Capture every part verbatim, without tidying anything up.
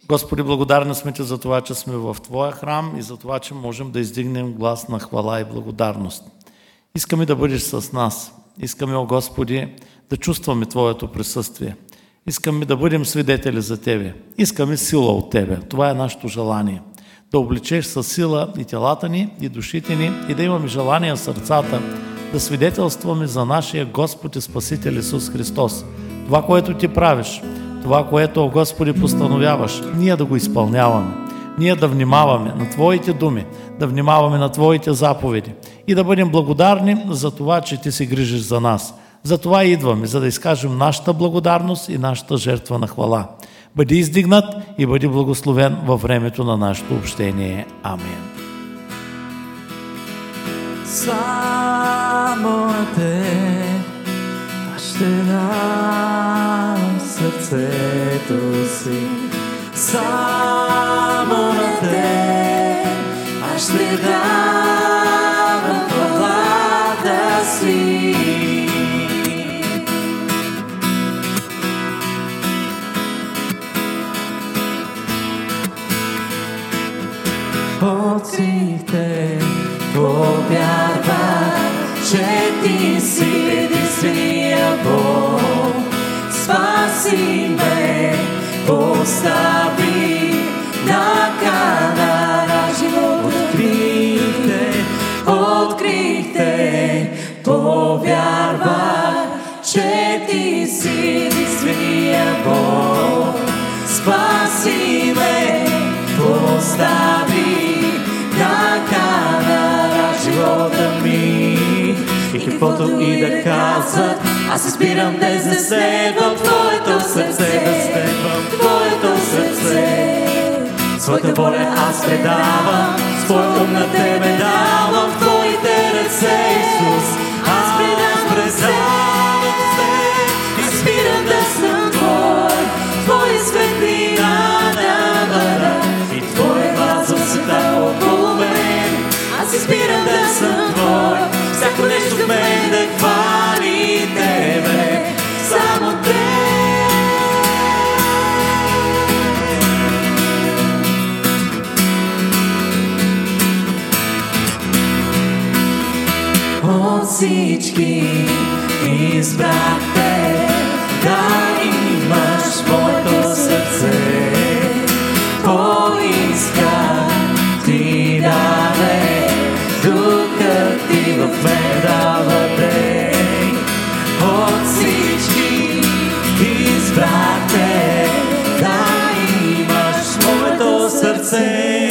Господи, благодарни сме Ти за това, че сме в Твоя храм и за това, че можем да издигнем глас на хвала и благодарност. Искаме да бъдеш с нас. Искаме, о Господи, да чувстваме Твоето присъствие. Искаме да бъдем свидетели за Тебе. Искаме сила от Тебе. Това е нашето желание. Да обличеш със сила и телата ни, и душите ни, и да имаме желание в сърцата да свидетелстваме за нашия Господ и Спасител Исус Христос. Това, което Ти правиш, това, което, о Господи, постановяваш, ние да го изпълняваме. Ние да внимаваме на Твоите думи, да внимаваме на Твоите заповеди и да бъдем благодарни за това, че Ти се грижиш за нас. За това идваме, за да изкажем нашата благодарност и нашата жертва на хвала. Бъди издигнат и бъди благословен във времето на нашето общение. Амин. Само на Те аз ще дам сърцето си. Само на Те аз ще дам хвалата си. Открихте, повярвах, че Ти си единствения Бог. Спаси ме, постави на канара живот. Открихте, открихте, повярвах, че Ти си единствения Бог. Спаси ме, постави на канара живота ми. И каквото и да казват, аз се спирам днес да следвам Твоето сърце, да следвам Твоето сърце. Своята воля аз предавам, своят ум на Тебе давам в Твоите ръце, Исус. Аз предавам се и спирам да съм Твой, Твоя светлина да бъда и Твоя глас в света около мен. Аз избирам да съм Твой, всяко нещо в мен да хвали Тебе, само Те. От всички избрах Те, да имаш моето сърце. Поисках, Ти даде, Духът Ти в мен да владее. От всички избрах Те, да имаш моето сърце.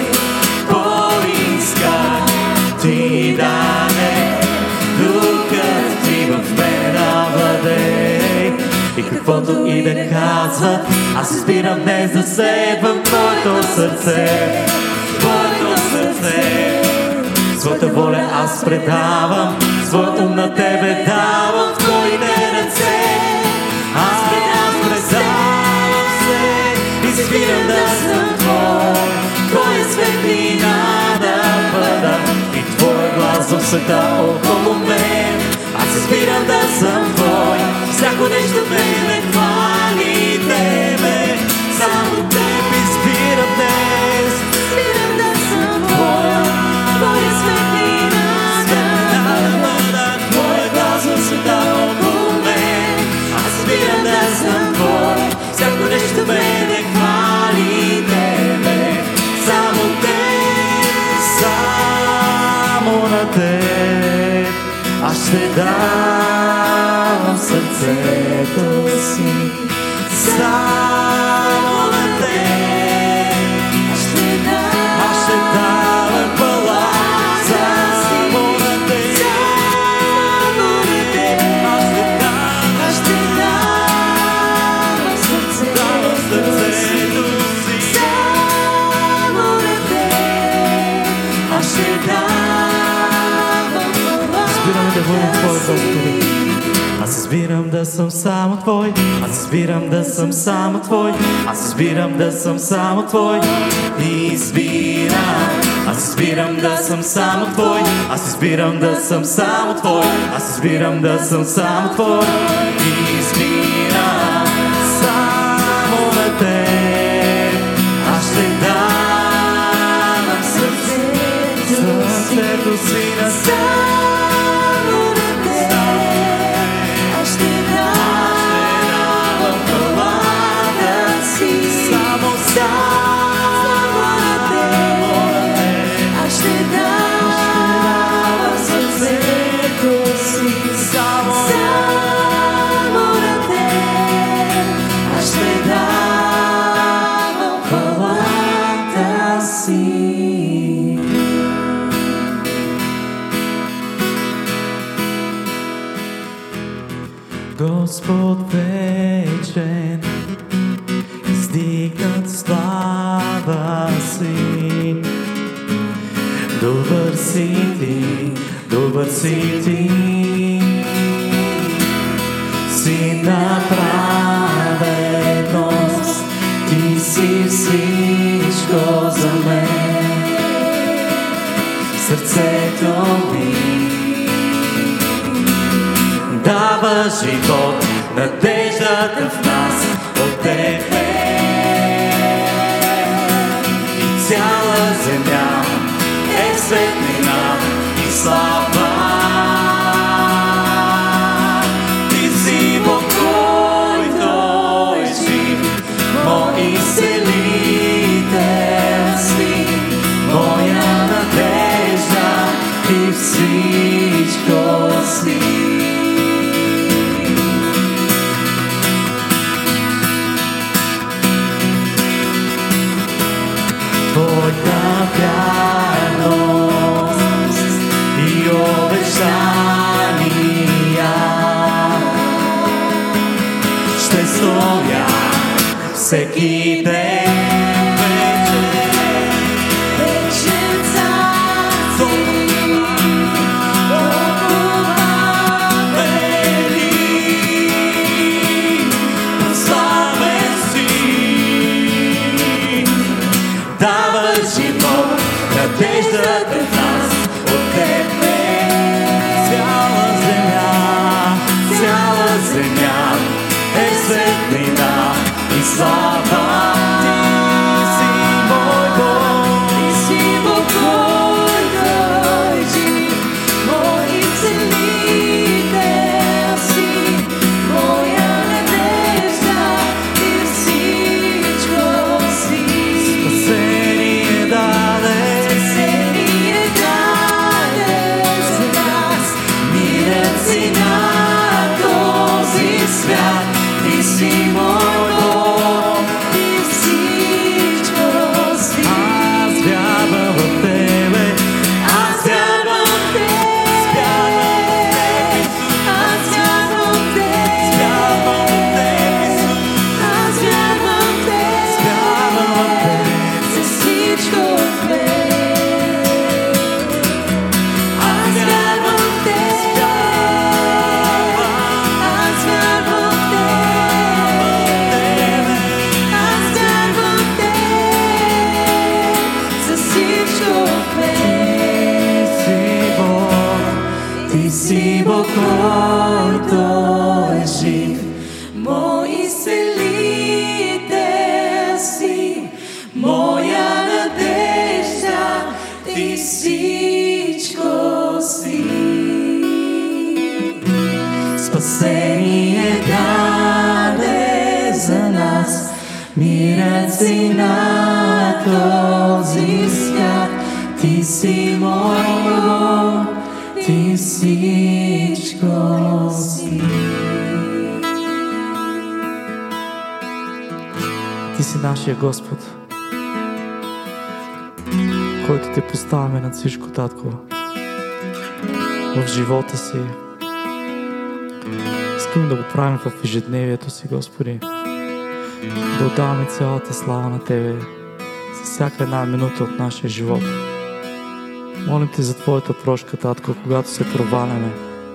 Поисках, Ти даде, Духът Ти в мен да владее. И каквото и да казват, аз избирам днес да следвам Твоето сърце, Твоето сърце. Своята воля аз предавам, своят ум на Тебе давам в Твоите ръце. Аз предавам се и спирам да съм Твой, Твоя светлина да бъда и Твоя глас в света около мен. Аз избирам да съм Твой, всяко нещо в мен да хвали Тебе, само Теб избирам днес. Избирам да съм Твой, Твоя светлина да бъда, Твоя глас в света около мен. Аз избирам да съм Твой, всяко нещо в мен да хвали Тебе, само Теб, само на Теб аз ще дам сърцето си. Само на Теб аз ще дам, аз ще дам хвала. Само на Теб, само на Теб аз ще дам, аз ще дам сърцето си. Само на Теб аз ще дам хвала. Спираме да бъдем Твой, Господи. Аз избирам да съм само Твой, аз избирам да съм само Твой, аз избирам да съм само Твой. Избирам, аз избирам да съм само Твой, аз избирам да съм само Твой, аз избирам да съм само Твой. Избирам само на Теб. издигнат слава си. Добър си ти, добър си ти, си на праведност, ти си всичко за мен. Сърцето ми дава живот, надеждата в нас от тебе. И цяла земя е светлина и слава. Ти си Бог, който е жив, мой изцелител си, моя надежда, ти всичко си. Твоята вярност и обещания ще стоя всеки ден. Вечен цар си, толкова велик, прославен си. Даваш живот, надеждата в нас от тебе. Цяла земя, цяла земя е светлина и слава. Ти си мой Бог, ти си Бог, който е жив, мой изцелител си, моя надежда, ти всичко си. Спасение даде, спасение даде за нас, мирът си на този свят. Ти си мой Бог, ти всичко си. Аз вярвам в тебе, аз вярвам в тебе, аз вярвам в тебе, аз вярвам в тебе, за всичко в теб. Аз вярвам в тебе, аз вярвам в тебе, аз вярвам в теб, за всичко в теб. Ти си Бог, който е жив, мой изцелител си, моя надежда, ти всичко си. Спасение даде за нас, мирът си на този свят. Ти си мой Бог, ти всичко си. Ти си нашия Господ, който те поставяме над всичко, Татко, в живота си. Искаме да го правим в ежедневието си, Господи. Да отдаваме цялата слава на Тебе за всяка една минута от нашия живот. Молим Те за Твоята прошка, Татко, когато се проваляме.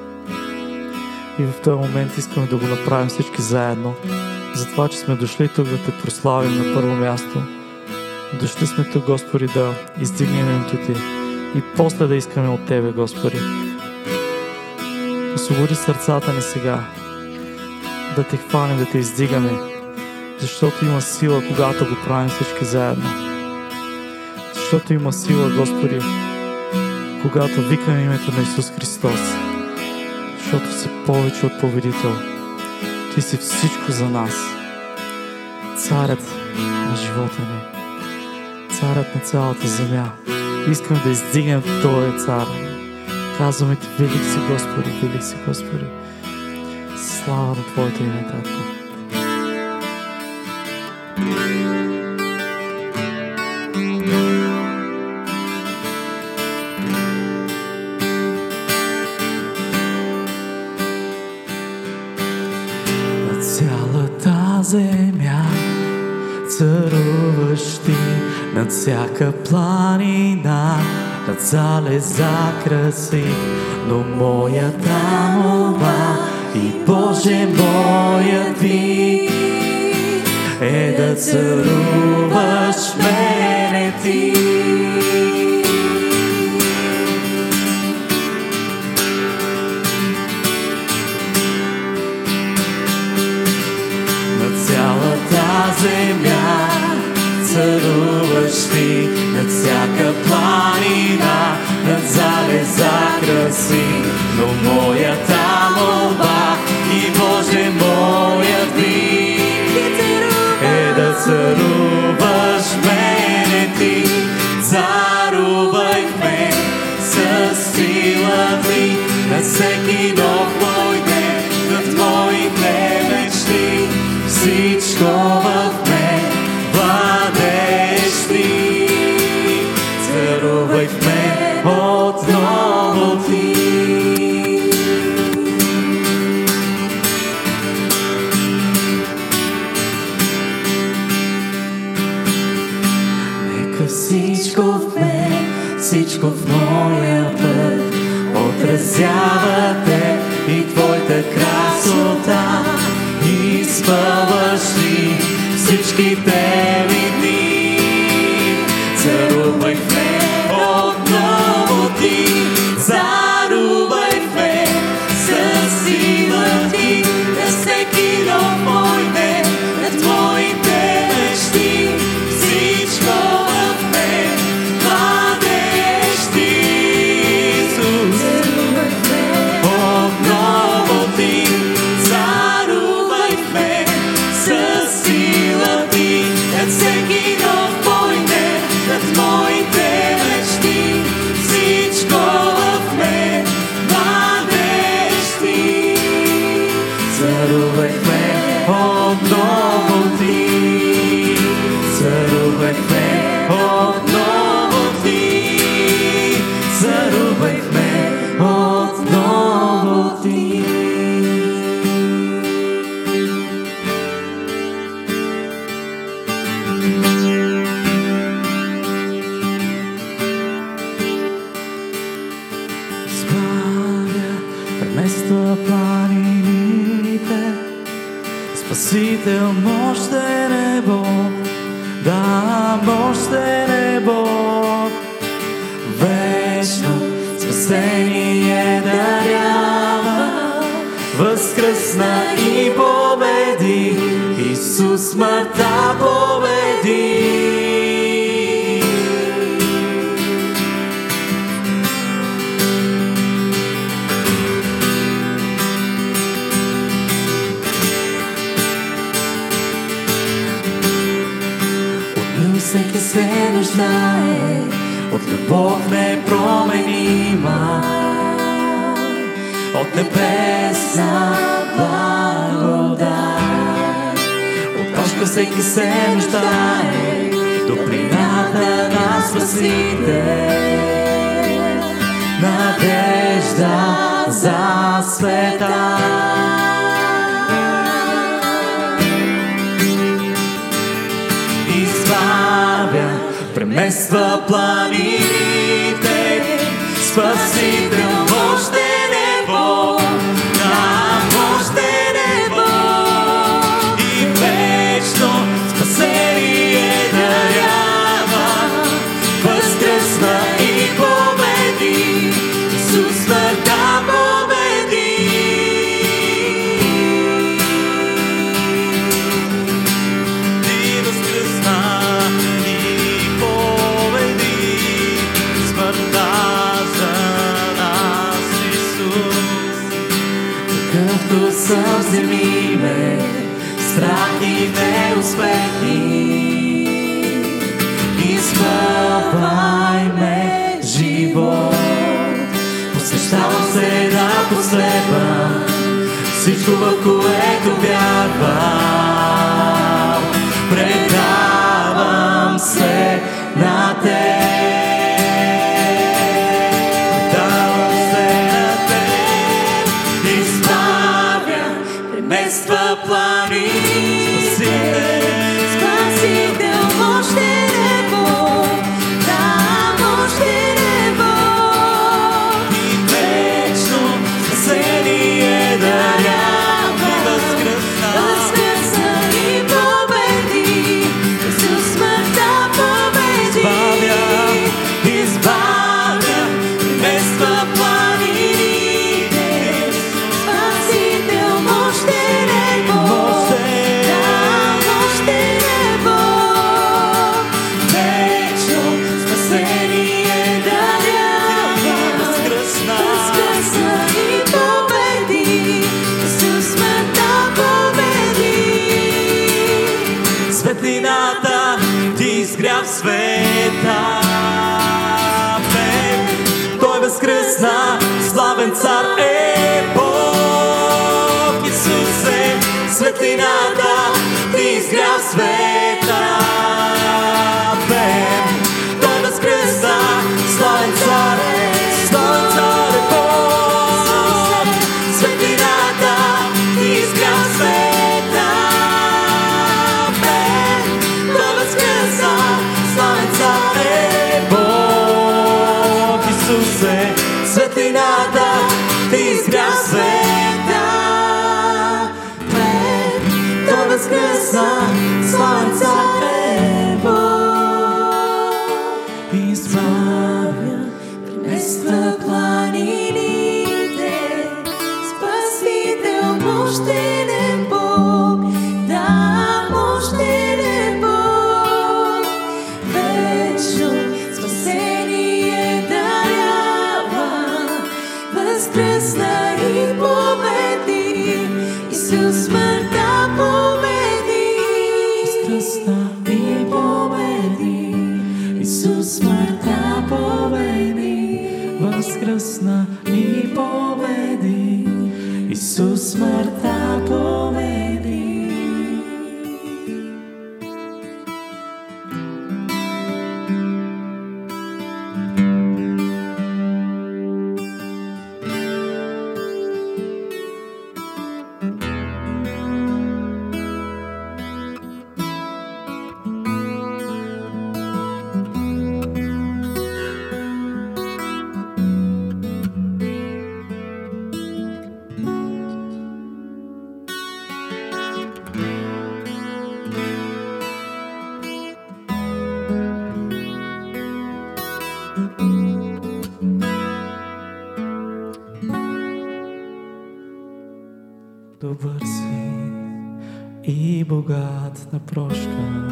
И в този момент искаме да го направим всички заедно. За това, че сме дошли тук да Те прославим на първо място. Дошли сме тук, Господи, да издигнем името Ти и после да искаме от Тебе, Господи. Освободи сърцата ни сега, да Те хванем, да Те издигаме, защото има сила, когато го правим всички заедно. Защото има сила, Господи, когато викаме името на Исус Христос, защото си повече от победител. Ти си всичко за нас. Царят на живота ни, царят на цялата земя. Искаме да издигнем Този цар. Казваме Ти, велик си, Господи, велик си, Господи. Слава на Твоето име, Татко. Цялата земя Царуваш ти над всяка планина, над залеза красив, но моята молба и Боже моят вик е да царуваш мене ти. На цялата земя царуваш ти, над всяка планина, над залеза краси, но моята молба и Боже моят вик е да царуваш мене ти. Царувай в мен със сила ти, на всеки нов мой ден, над твоите мечти, всичко в мен владееш ти. Царувай в мен отново ти. Нека всичко в мен, всичко в моя път отразява те и твоята красота. Изпълваш ли всичките ми дни? Царувай в мен отново ти. Царувай в мен със сила ти, на всеки нов мой ден, на твоите мечти, всичко в мен владееш ти. Исус, отново ти. Царувай в мен със сила ти, над всеки нов мой ден, над моите мечти, всичко в мен владееш ти. Царувай в мен отново ти. Царувай в мен отново ти. Царувай в мен отново ти. Избавя, премества планините, Спасител мощен е Бог, да, мощен е Бог. Вечно спасение дарява, възкръсна и победи, Исус смъртта победи. Всеки се нуждае от любов непроменима, от небесна благодат. От точка всеки се нуждае до прината на Спасител, надежда за света. Избавя, премества планините, Спасител мощен е Бог, да, мощен е Бог. И вечно спасение дарява, възкръсна и победи, Исус смъртта победи. Ти възкръсна и победи, смъртта за нас, Исус. Какъвто съм, вземи ме, страх и неуспехи, изпълвай ме живот. Посвещавам се да последвам всичко, в което вярвам. Предавам се на Теб, предавам се на Теб. Избавя, премества плани, Спасител, Спасител ти изгря в света. Той възкръсна, славен цар е Бог. Исусе, светлината ти изгря в света. Той възкръсна, славен цар е, славен цар е Бог. Светлината ти изгря в света. Той възкръсна, славен цар е Бог. Исусе, светлината ти изгря в света. Той възкръсна, славен цар е Бог. Изправя, премества планините, Спасител, мощен Бог, да, мощен Бог, вечно спасение дарява, възкръсна и победи, Исус смъртта победи, възкръсна и победи, Исус смъртта победи, възкръсна и победи, Исус смъртта победи. Добър си и богат на прошка,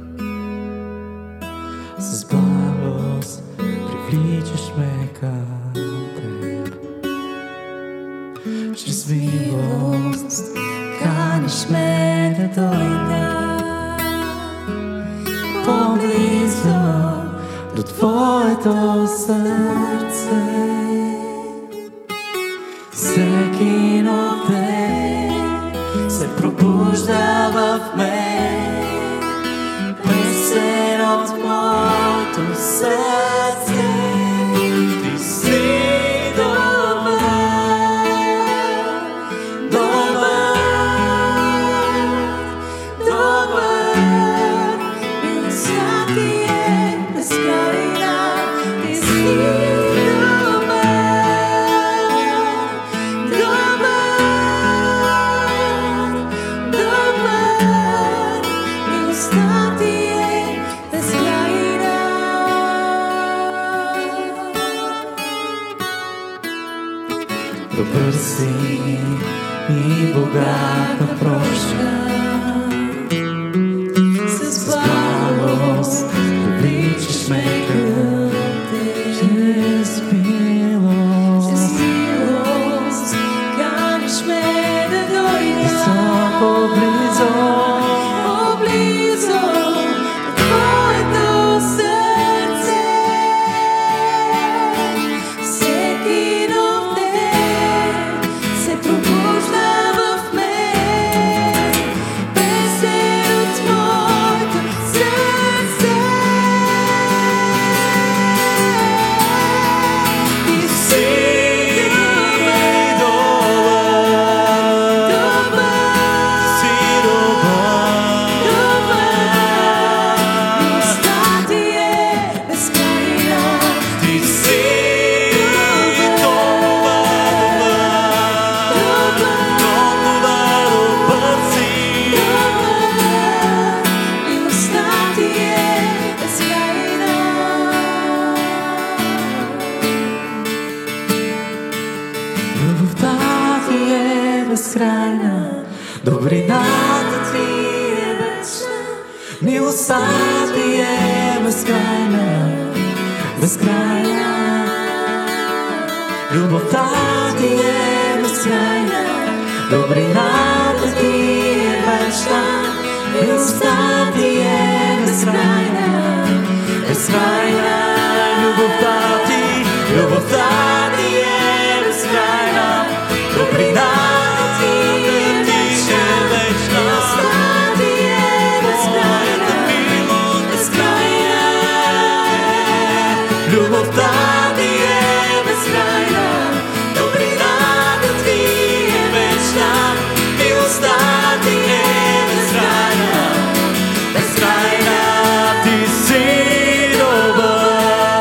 с благост привличаш ме към теб. Чрез милост каниш ме да дойда по-близо до твоето сърце. Всеки нов ден се пробужда в мен, песен от моето сърце. Ти си добър, добър, добър, милостта ти е безкрайна. Ти си добър си и богат на прошка, с благост привличаш ме към теб. Чрез милост каниш ме да дойда по-близо, по-близо до твоето сърце. Всеки нов ден се пробужда в мен, песен от моето сърце. Ти си добър, добър, си добър, добър, милостта ти е безкрайна. Ти си безкрайна, добрината ти е вечна, милостта ти е безкрайна, безкрайна. Любовта ти е безкрайна, добрината ти е вечна, милостта ти е безкрайна. Любовта ти е безкрайна, добрината ти е вечна. Любовта ти е безкрайна, безкрайна. Любовта ти е безкрайна, добрината ти е вечна. Милостта ти е безкрайна, безкрайна. Ти си добър.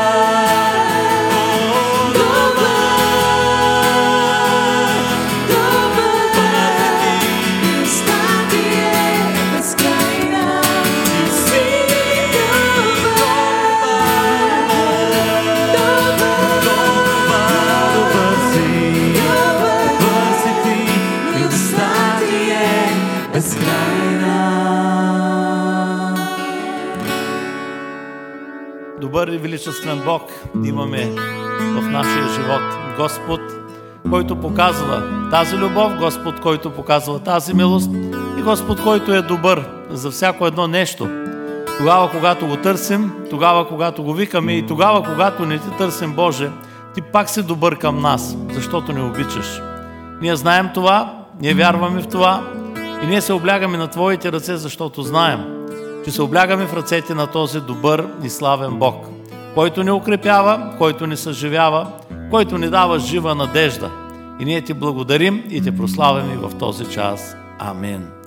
Добър и величествен Бог имаме в нашия живот. Господ, който показва тази любов, Господ, който показва тази милост и Господ, който е добър за всяко едно нещо. Тогава, когато го търсим, тогава, когато го викаме и тогава, когато не ти търсим, Боже, ти пак си добър към нас, защото ни обичаш. Ние знаем това, ние вярваме в това и ние се облягаме на Твоите ръце, защото знаем, че се облягаме в ръцете на този добър и славен Бог, който ни укрепява, който ни съживява, който ни дава жива надежда. И ние Ти благодарим и Те прославяме в този час. Амин.